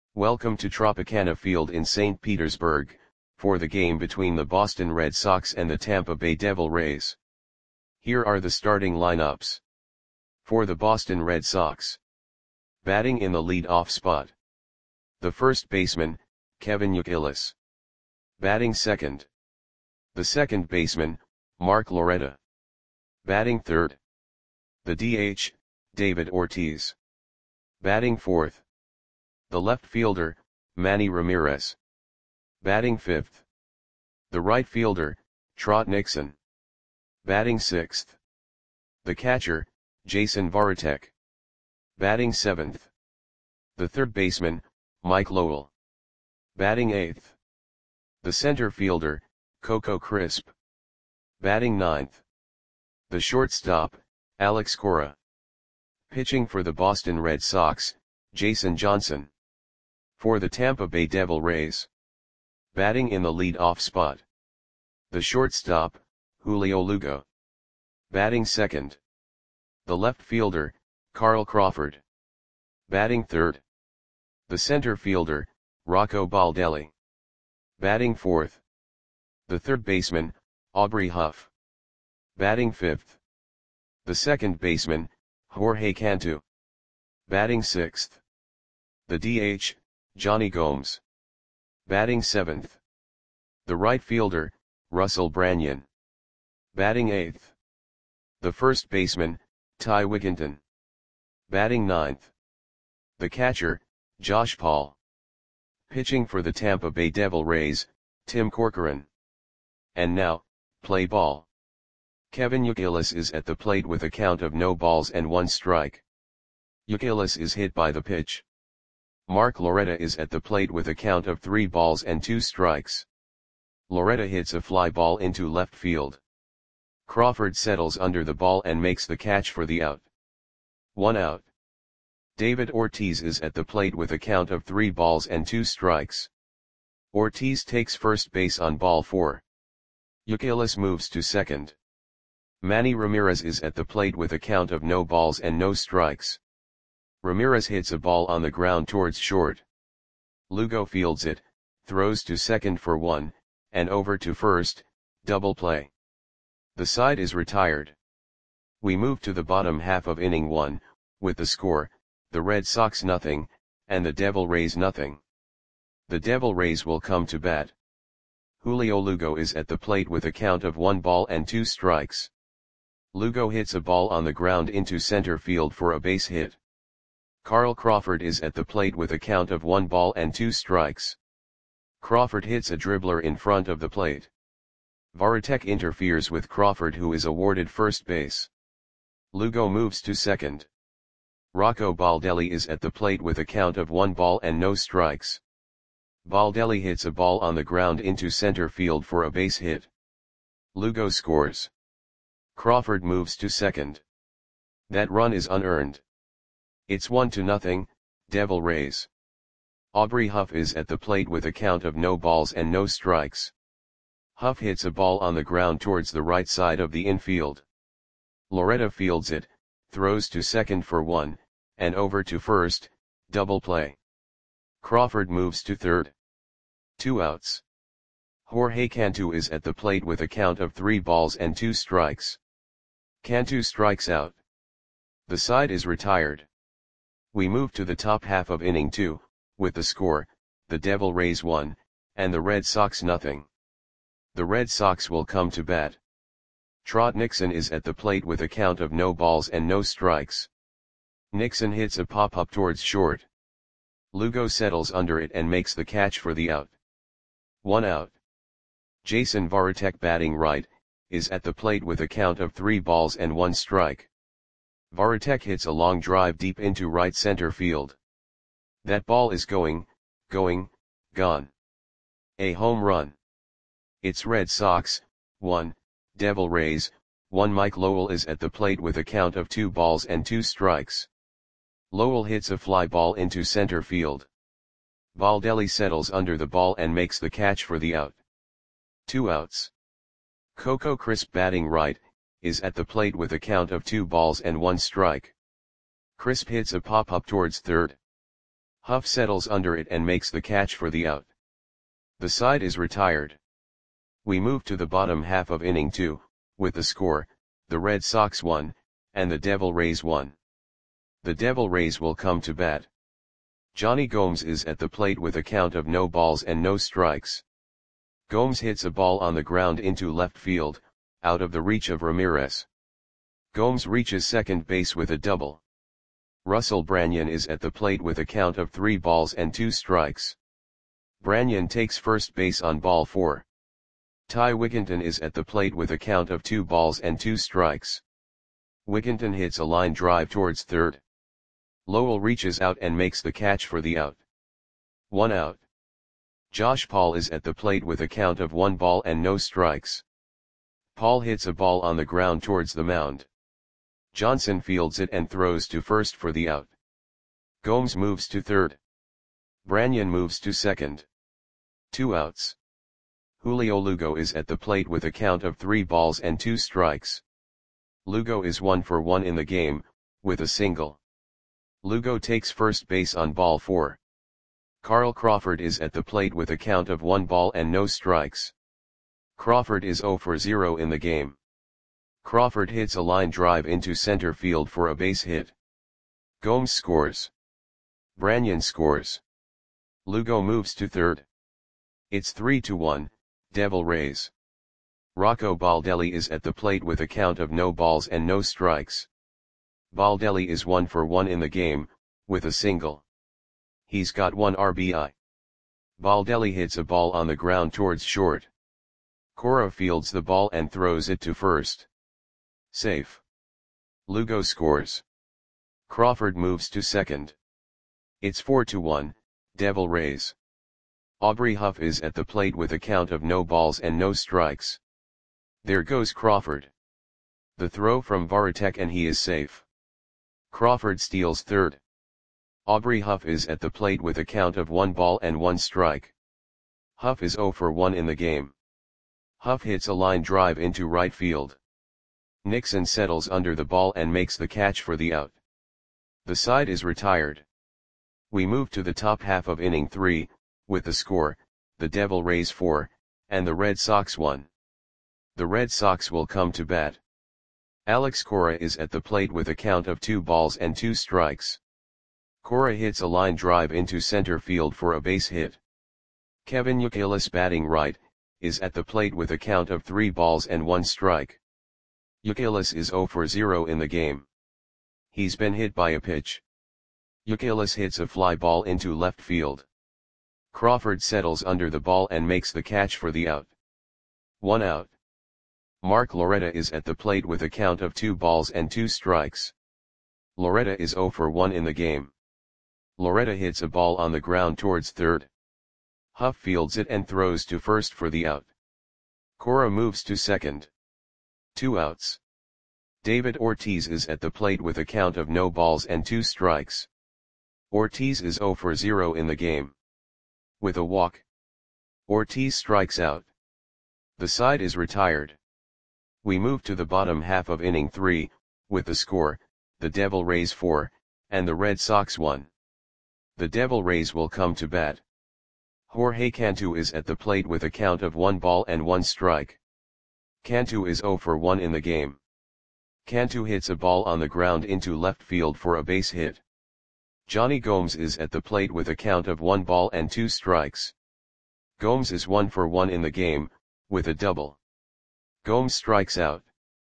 Welcome to Tropicana Field in St. Petersburg, for the game between the Boston Red Sox and the Tampa Bay Devil Rays. Here are the starting lineups. For the Boston Red Sox. Batting in the lead-off spot. The first baseman, Kevin Youkilis. Batting second. The second baseman, Mark Loretta. Batting third. The DH, David Ortiz. Batting fourth. The left fielder, Manny Ramirez. Batting fifth. The right fielder, Trot Nixon. Batting sixth. The catcher, Jason Varitek. Batting seventh. The third baseman, Mike Lowell. Batting eighth. The center fielder, Coco Crisp. Batting ninth. The shortstop, Alex Cora. Pitching for the Boston Red Sox, Jason Johnson. For the Tampa Bay Devil Rays. Batting in the lead-off spot. The shortstop, Julio Lugo. Batting second. The left fielder, Carl Crawford. Batting third. The center fielder, Rocco Baldelli. Batting fourth. The third baseman, Aubrey Huff. Batting fifth. The second baseman, Jorge Cantu. Batting sixth. The DH, Johnny Gomes. Batting seventh. The right fielder, Russell Branyan. Batting eighth. The first baseman, Ty Wigginton. Batting ninth. The catcher, Josh Paul. Pitching for the Tampa Bay Devil Rays, Tim Corcoran. And now, play ball. Kevin Youkilis is at the plate with a count of no balls and 1 strike. Youkilis is hit by the pitch. Mark Loretta is at the plate with a count of 3 balls and 2 strikes. Loretta hits a fly ball into left field. Crawford settles under the ball and makes the catch for the out. 1 out. David Ortiz is at the plate with a count of 3 balls and 2 strikes. Ortiz takes first base on ball 4. Youkilis moves to second. Manny Ramirez is at the plate with a count of no balls and no strikes. Ramirez hits a ball on the ground towards short. Lugo fields it, throws to second for 1, and over to first, double play. The side is retired. We move to the bottom half of inning 1, with the score, the Red Sox nothing, and the Devil Rays nothing. The Devil Rays will come to bat. Julio Lugo is at the plate with a count of 1 ball and 2 strikes. Lugo hits a ball on the ground into center field for a base hit. Carl Crawford is at the plate with a count of 1 ball and 2 strikes. Crawford hits a dribbler in front of the plate. Varitek interferes with Crawford, who is awarded first base. Lugo moves to second. Rocco Baldelli is at the plate with a count of 1 ball and no strikes. Baldelli hits a ball on the ground into center field for a base hit. Lugo scores. Crawford moves to second. That run is unearned. It's 1-0, Devil Rays. Aubrey Huff is at the plate with a count of no balls and no strikes. Huff hits a ball on the ground towards the right side of the infield. Loretta fields it, throws to second for 1, and over to first, double play. Crawford moves to third. 2 outs. Jorge Cantu is at the plate with a count of 3 balls and 2 strikes. Cantu strikes out. The side is retired. We move to the top half of inning 2, with the score, the Devil Rays 1, and the Red Sox nothing. The Red Sox will come to bat. Trot Nixon is at the plate with a count of no balls and no strikes. Nixon hits a pop-up towards short. Lugo settles under it and makes the catch for the out. 1 out. Jason Varitek, batting right, is at the plate with a count of 3 balls and 1 strike. Varitek hits a long drive deep into right center field. That ball is gone. A home run. It's Red Sox 1, Devil Rays 1. Mike Lowell is at the plate with a count of 2 balls and 2 strikes. Lowell hits a fly ball into center field. Baldelli settles under the ball and makes the catch for the out. 2 outs. Coco Crisp, batting right, is at the plate with a count of 2 balls and 1 strike. Crisp hits a pop-up towards third. Huff settles under it and makes the catch for the out. The side is retired. We move to the bottom half of inning 2, with the score, the Red Sox 1, and the Devil Rays 1. The Devil Rays will come to bat. Johnny Gomes is at the plate with a count of no balls and no strikes. Gomes hits a ball on the ground into left field, out of the reach of Ramirez. Gomes reaches second base with a double. Russell Branyan is at the plate with a count of 3 balls and 2 strikes. Branyan takes first base on ball 4. Ty Wigginton is at the plate with a count of 2 balls and 2 strikes. Wigginton hits a line drive towards third. Lowell reaches out and makes the catch for the out. 1 out. Josh Paul is at the plate with a count of 1 ball and no strikes. Paul hits a ball on the ground towards the mound. Johnson fields it and throws to first for the out. Gomes moves to third. Branyan moves to second. 2 outs. Julio Lugo is at the plate with a count of 3 balls and 2 strikes. Lugo is 1 for 1 in the game, with a single. Lugo takes first base on ball 4. Carl Crawford is at the plate with a count of 1 ball and no strikes. Crawford is 0 for 0 in the game. Crawford hits a line drive into center field for a base hit. Gomes scores. Branyan scores. Lugo moves to third. It's 3-1, Devil Rays. Rocco Baldelli is at the plate with a count of no balls and no strikes. Baldelli is 1 for 1 in the game, with a single. He's got 1 RBI. Baldelli hits a ball on the ground towards short. Cora fields the ball and throws it to first. Safe. Lugo scores. Crawford moves to second. It's 4-1, Devil Rays. Aubrey Huff is at the plate with a count of no balls and no strikes. There goes Crawford. The throw from Varitek and he is safe. Crawford steals third. Aubrey Huff is at the plate with a count of 1 ball and 1 strike. Huff is 0 for 1 in the game. Huff hits a line drive into right field. Nixon settles under the ball and makes the catch for the out. The side is retired. We move to the top half of inning 3, with the score, the Devil Rays 4, and the Red Sox 1. The Red Sox will come to bat. Alex Cora is at the plate with a count of 2 balls and 2 strikes. Cora hits a line drive into center field for a base hit. Kevin Youkilis, batting right, is at the plate with a count of 3 balls and 1 strike. Youkilis is 0 for 0 in the game. He's been hit by a pitch. Youkilis hits a fly ball into left field. Crawford settles under the ball and makes the catch for the out. 1 out. Mark Loretta is at the plate with a count of 2 balls and 2 strikes. Loretta is 0 for 1 in the game. Loretta hits a ball on the ground towards third. Huff fields it and throws to first for the out. Cora moves to second. 2 outs. David Ortiz is at the plate with a count of no balls and 2 strikes. Ortiz is 0 for 0 in the game. With a walk, Ortiz strikes out. The side is retired. We move to the bottom half of inning 3, with the score, the Devil Rays 4, and the Red Sox 1. The Devil Rays will come to bat. Jorge Cantu is at the plate with a count of 1 ball and 1 strike. Cantu is 0 for 1 in the game. Cantu hits a ball on the ground into left field for a base hit. Johnny Gomes is at the plate with a count of 1 ball and 2 strikes. Gomes is 1 for 1 in the game, with a double. Gomes strikes out.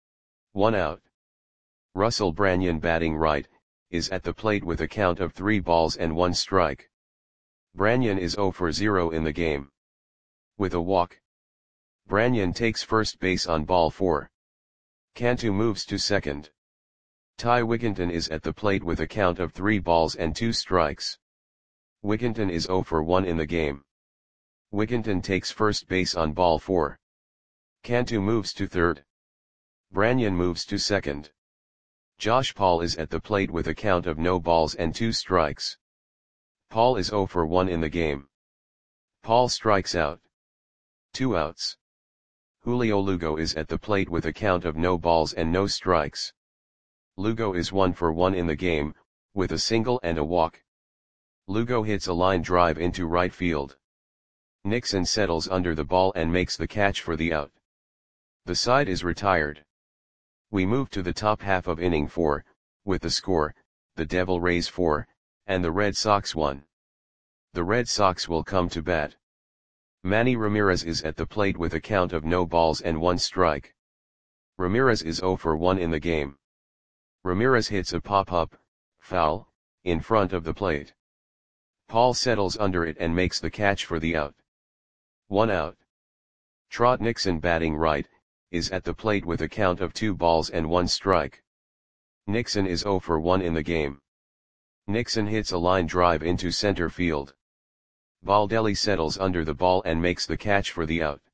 1 out. Russell Branyan, batting right, is at the plate with a count of 3 balls and 1 strike. Branyan is 0 for 0 in the game. With a walk, Branyan takes first base on ball 4. Cantu moves to second. Ty Wigginton is at the plate with a count of 3 balls and 2 strikes. Wigginton is 0 for 1 in the game. Wigginton takes first base on ball 4. Cantu moves to third. Branyan moves to second. Josh Paul is at the plate with a count of no balls and 2 strikes. Paul is 0 for 1 in the game. Paul strikes out. 2 outs. Julio Lugo is at the plate with a count of no balls and no strikes. Lugo is 1 for 1 in the game, with a single and a walk. Lugo hits a line drive into right field. Nixon settles under the ball and makes the catch for the out. The side is retired. We move to the top half of inning 4, with the score, the Devil Rays 4, and the Red Sox 1. The Red Sox will come to bat. Manny Ramirez is at the plate with a count of no balls and 1 strike. Ramirez is 0 for 1 in the game. Ramirez hits a pop-up, foul, in front of the plate. Paul settles under it and makes the catch for the out. 1 out. Trot Nixon, batting right, is at the plate with a count of 2 balls and 1 strike. Nixon is 0 for 1 in the game. Nixon hits a line drive into center field. Baldelli settles under the ball and makes the catch for the out.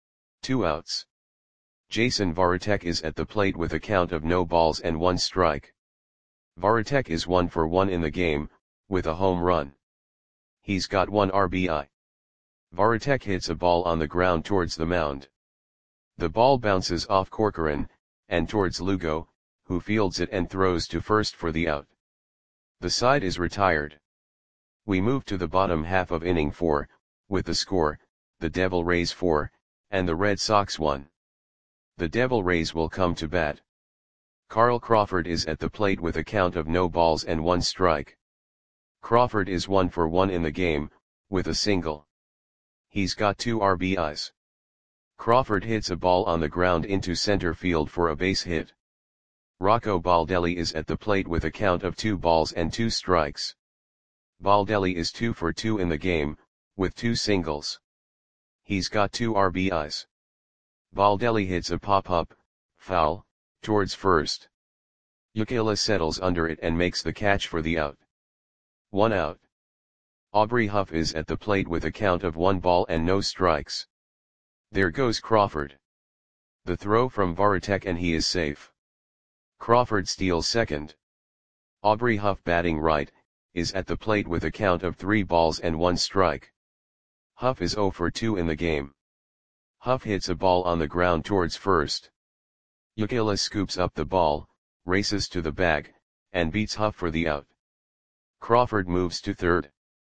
2 outs. Jason Varitek is at the plate with a count of no balls and 1 strike. Varitek is 1 for 1 in the game, with a home run. He's got 1 RBI. Varitek hits a ball on the ground towards the mound. The ball bounces off Corcoran, and towards Lugo, who fields it and throws to first for the out. The side is retired. We move to the bottom half of inning 4, with the score, the Devil Rays 4, and the Red Sox 1. The Devil Rays will come to bat. Carl Crawford is at the plate with a count of no balls and 1 strike. Crawford is 1 for 1 in the game, with a single. He's got 2 RBIs. Crawford hits a ball on the ground into center field for a base hit. Rocco Baldelli is at the plate with a count of 2 balls and 2 strikes. Baldelli is 2 for 2 in the game, with 2 singles. He's got 2 RBIs. Baldelli hits a pop-up, foul, towards first. Yukila settles under it and makes the catch for the out. 1 out. Aubrey Huff is at the plate with a count of 1 ball and no strikes. There goes Crawford. The throw from Varitek and he is safe. Crawford steals second. Aubrey Huff, batting right, is at the plate with a count of 3 balls and 1 strike. Huff is 0 for 2 in the game. Huff hits a ball on the ground towards first. Yukila scoops up the ball, races to the bag, and beats Huff for the out. Crawford moves to third.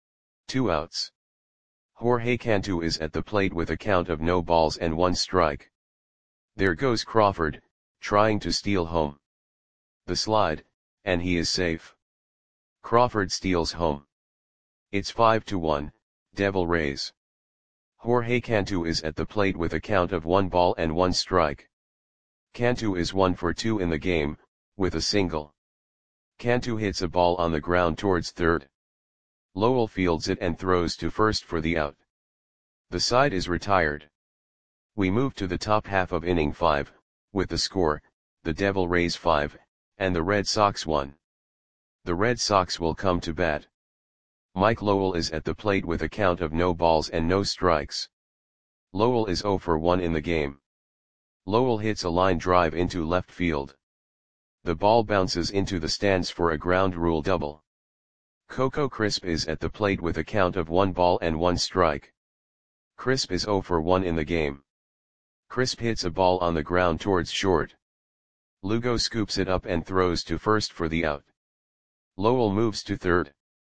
2 outs. Jorge Cantu is at the plate with a count of no balls and 1 strike. There goes Crawford, trying to steal home. The slide, and he is safe. Crawford steals home. It's 5-1, Devil Rays. Jorge Cantu is at the plate with a count of 1 ball and 1 strike. Cantu is 1 for 2 in the game, with a single. Cantu hits a ball on the ground towards third. Lowell fields it and throws to first for the out. The side is retired. We move to the top half of inning 5, with the score, the Devil Rays 5, and the Red Sox 1. The Red Sox will come to bat. Mike Lowell is at the plate with a count of no balls and no strikes. Lowell is 0 for 1 in the game. Lowell hits a line drive into left field. The ball bounces into the stands for a ground rule double. Coco Crisp is at the plate with a count of 1 ball and 1 strike. Crisp is 0 for 1 in the game. Crisp hits a ball on the ground towards short. Lugo scoops it up and throws to first for the out. Lowell moves to third.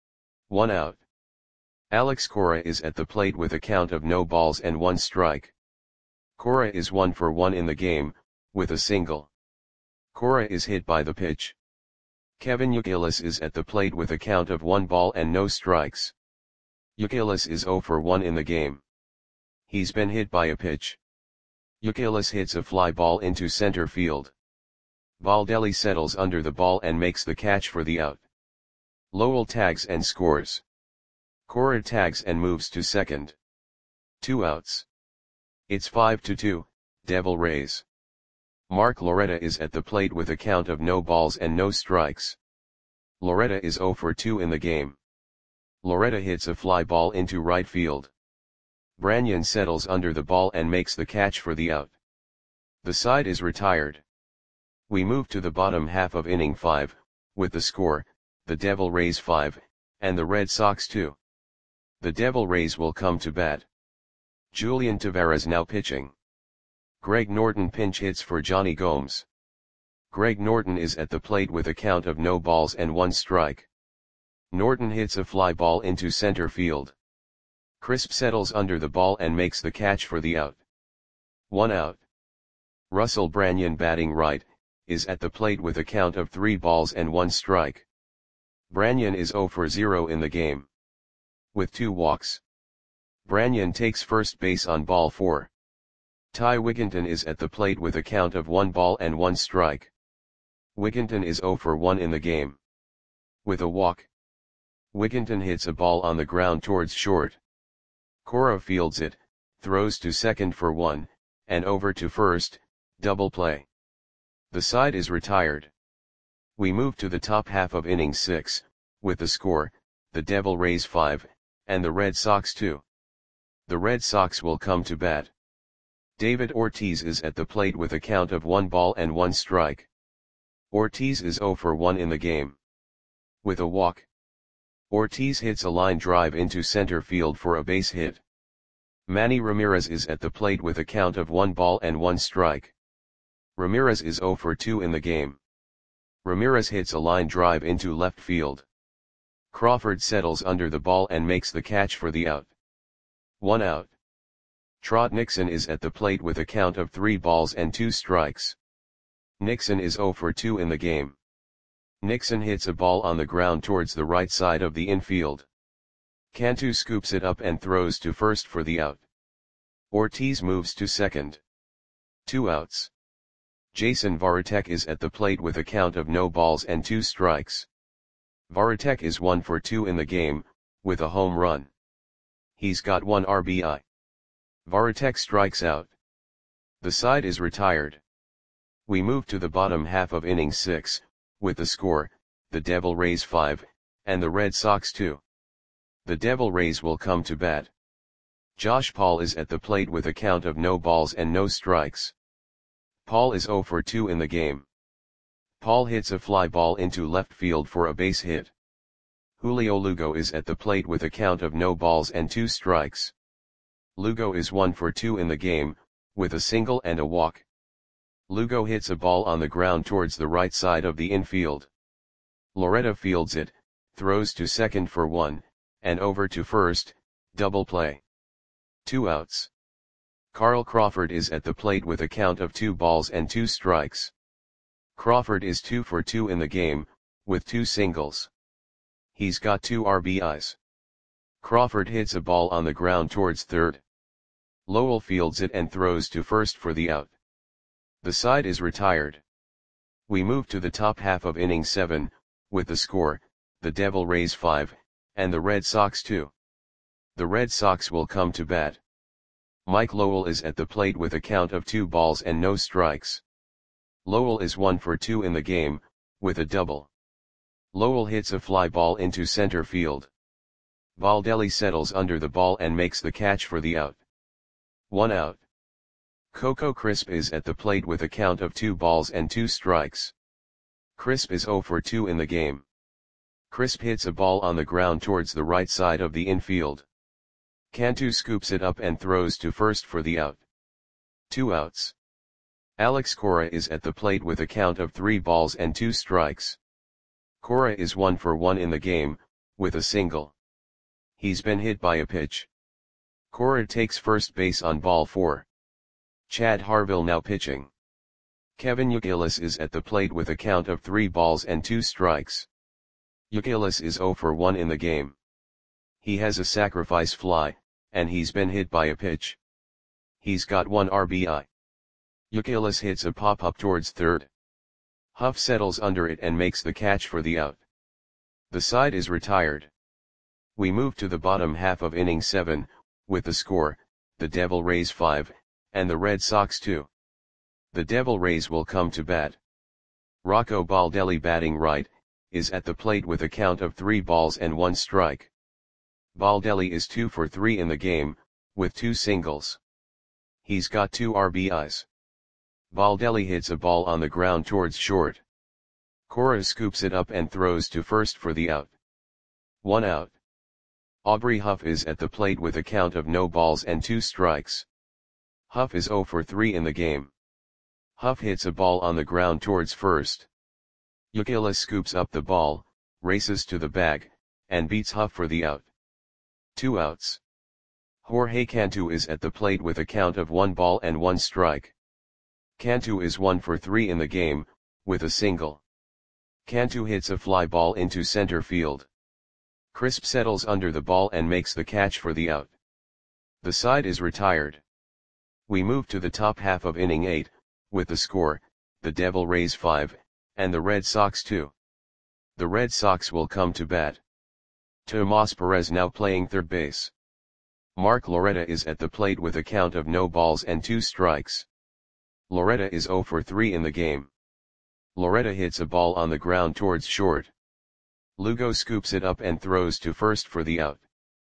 1 out. Alex Cora is at the plate with a count of no balls and 1 strike. Cora is 1 for 1 in the game, with a single. Cora is hit by the pitch. Kevin Youkilis is at the plate with a count of 1 ball and no strikes. Youkilis is 0 for 1 in the game. He's been hit by a pitch. Youkilis hits a fly ball into center field. Baldelli settles under the ball and makes the catch for the out. Lowell tags and scores. Cora tags and moves to second. 2 outs. It's 5-2, Devil Rays. Mark Loretta is at the plate with a count of no balls and no strikes. Loretta is 0 for 2 in the game. Loretta hits a fly ball into right field. Branyan settles under the ball and makes the catch for the out. The side is retired. We move to the bottom half of inning 5, with the score, the Devil Rays 5, and the Red Sox 2. The Devil Rays will come to bat. Julian Tavares now pitching. Greg Norton pinch hits for Johnny Gomes. Greg Norton is at the plate with a count of no balls and 1 strike. Norton hits a fly ball into center field. Crisp settles under the ball and makes the catch for the out. 1 out. Russell Branyan, batting right, is at the plate with a count of 3 balls and 1 strike. Branyan is 0 for 0 in the game. With 2 walks. Branyan takes first base on ball 4. Ty Wigginton is at the plate with a count of 1 ball and 1 strike. Wigginton is 0 for 1 in the game. With a walk. Wigginton hits a ball on the ground towards short. Cora fields it, throws to second for 1, and over to first, double play. The side is retired. We move to the top half of inning 6, with the score, the Devil Rays 5, and the Red Sox 2. The Red Sox will come to bat. David Ortiz is at the plate with a count of 1 ball and 1 strike. Ortiz is 0 for 1 in the game. With a walk. Ortiz hits a line drive into center field for a base hit. Manny Ramirez is at the plate with a count of 1 ball and 1 strike. Ramirez is 0 for 2 in the game. Ramirez hits a line drive into left field. Crawford settles under the ball and makes the catch for the out. 1 out. Trot Nixon is at the plate with a count of 3 balls and 2 strikes. Nixon is 0 for 2 in the game. Nixon hits a ball on the ground towards the right side of the infield. Cantu scoops it up and throws to first for the out. Ortiz moves to second. 2 outs. Jason Varitek is at the plate with a count of no balls and 2 strikes. Varitek is 1 for 2 in the game, with a home run. He's got 1 RBI. Varitek strikes out. The side is retired. We move to the bottom half of inning 6, with the score, the Devil Rays 5, and the Red Sox 2. The Devil Rays will come to bat. Josh Paul is at the plate with a count of no balls and no strikes. Paul is 0 for 2 in the game. Paul hits a fly ball into left field for a base hit. Julio Lugo is at the plate with a count of no balls and 2 strikes. Lugo is 1 for 2 in the game, with a single and a walk. Lugo hits a ball on the ground towards the right side of the infield. Loretta fields it, throws to second for 1, and over to first, double play. 2 outs. Carl Crawford is at the plate with a count of 2 balls and 2 strikes. Crawford is 2 for 2 in the game, with 2 singles. He's got 2 RBIs. Crawford hits a ball on the ground towards third. Lowell fields it and throws to first for the out. The side is retired. We move to the top half of inning 7, with the score, the Devil Rays 5, and the Red Sox 2. The Red Sox will come to bat. Mike Lowell is at the plate with a count of 2 balls and no strikes. Lowell is 1 for 2 in the game, with a double. Lowell hits a fly ball into center field. Baldelli settles under the ball and makes the catch for the out. 1 out. Coco Crisp is at the plate with a count of 2 balls and 2 strikes. Crisp is 0 for 2 in the game. Crisp hits a ball on the ground towards the right side of the infield. Cantu scoops it up and throws to first for the out. 2 outs. Alex Cora is at the plate with a count of 3 balls and 2 strikes. Cora is 1 for 1 in the game, with a single. He's been hit by a pitch. Cora takes first base on ball 4. Chad Harville now pitching. Kevin Youkilis is at the plate with a count of 3 balls and 2 strikes. Youkilis is 0 for 1 in the game. He has a sacrifice fly, and he's been hit by a pitch. He's got 1 RBI. Youkilis hits a pop-up towards third. Huff settles under it and makes the catch for the out. The side is retired. We move to the bottom half of inning 7, with the score, the Devil Rays 5, and the Red Sox 2. The Devil Rays will come to bat. Rocco Baldelli, batting right, is at the plate with a count of 3 balls and 1 strike. Baldelli is 2 for 3 in the game, with 2 singles. He's got 2 RBIs. Baldelli hits a ball on the ground towards short. Cora scoops it up and throws to first for the out. 1 out. Aubrey Huff is at the plate with a count of no balls and 2 strikes. Huff is 0 for 3 in the game. Huff hits a ball on the ground towards first. Youkilis scoops up the ball, races to the bag, and beats Huff for the out. 2 outs. Jorge Cantu is at the plate with a count of 1 ball and 1 strike. Cantu is 1 for 3 in the game, with a single. Cantu hits a fly ball into center field. Crisp settles under the ball and makes the catch for the out. The side is retired. We move to the top half of inning 8, with the score, the Devil Rays 5, and the Red Sox 2. The Red Sox will come to bat. Tomas Perez now playing third base. Mark Loretta is at the plate with a count of no balls and 2 strikes. Loretta is 0 for 3 in the game. Loretta hits a ball on the ground towards short. Lugo scoops it up and throws to first for the out.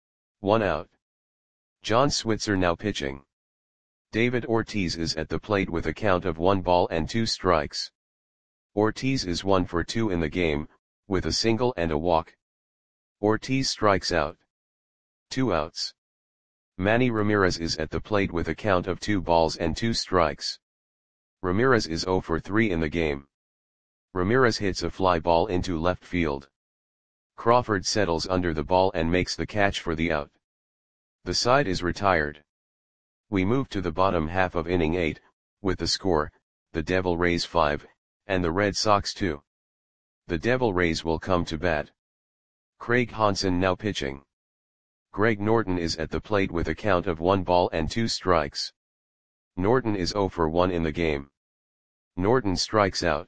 1 out. John Switzer now pitching. David Ortiz is at the plate with a count of 1 ball and 2 strikes. Ortiz is 1 for 2 in the game, with a single and a walk. Ortiz strikes out. 2 outs. Manny Ramirez is at the plate with a count of 2 balls and 2 strikes. Ramirez is 0 for 3 in the game. Ramirez hits a fly ball into left field. Crawford settles under the ball and makes the catch for the out. The side is retired. We move to the bottom half of inning 8, with the score, the Devil Rays 5, and the Red Sox 2. The Devil Rays will come to bat. Craig Hansen now pitching. Greg Norton is at the plate with a count of 1 ball and 2 strikes. Norton is 0 for 1 in the game. Norton strikes out.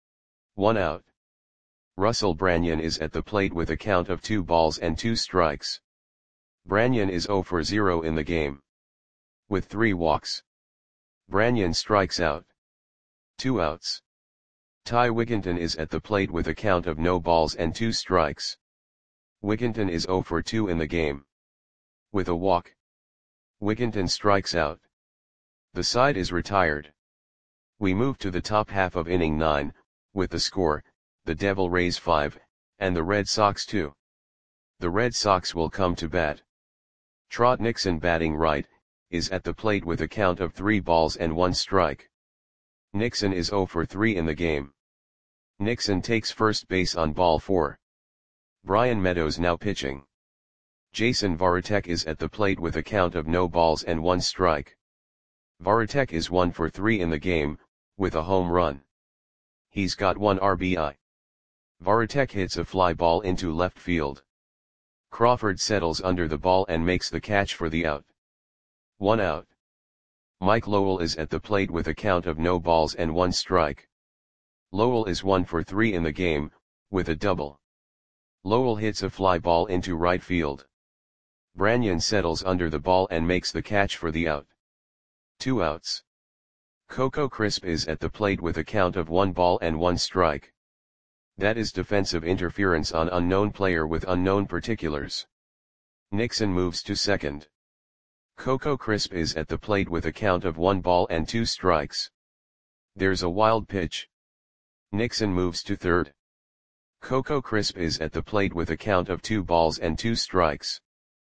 1 out. Russell Branyan is at the plate with a count of 2 balls and 2 strikes. Branyan is 0 for 0 in the game. With 3 walks. Branyan strikes out. 2 outs. Ty Wigginton is at the plate with a count of no balls and 2 strikes. Wigginton is 0 for 2 in the game. With a walk. Wigginton strikes out. The side is retired. We move to the top half of inning 9, with the score, the Devil Rays 5, and the Red Sox 2. The Red Sox will come to bat. Trot Nixon batting right, is at the plate with a count of 3 balls and 1 strike. Nixon is 0 for 3 in the game. Nixon takes first base on ball 4. Brian Meadows now pitching. Jason Varitek is at the plate with a count of no balls and 1 strike. Varitek is 1 for 3 in the game, with a home run. He's got 1 RBI. Varitek hits a fly ball into left field. Crawford settles under the ball and makes the catch for the out. 1 out. Mike Lowell is at the plate with a count of no balls and 1 strike. Lowell is 1 for 3 in the game, with a double. Lowell hits a fly ball into right field. Branyan settles under the ball and makes the catch for the out. 2 outs. Coco Crisp is at the plate with a count of 1 ball and 1 strike. That is defensive interference on unknown player with unknown particulars. Nixon moves to second. Coco Crisp is at the plate with a count of 1 ball and 2 strikes. There's a wild pitch. Nixon moves to third. Coco Crisp is at the plate with a count of 2 balls and 2 strikes.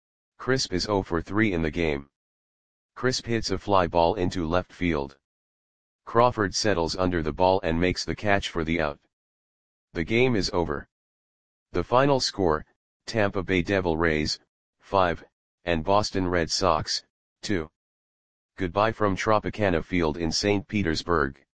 Crisp is 0 for 3 in the game. Crisp hits a fly ball into left field. Crawford settles under the ball and makes the catch for the out. The game is over. The final score, Tampa Bay Devil Rays, 5, and Boston Red Sox, 2. Goodbye from Tropicana Field in St. Petersburg.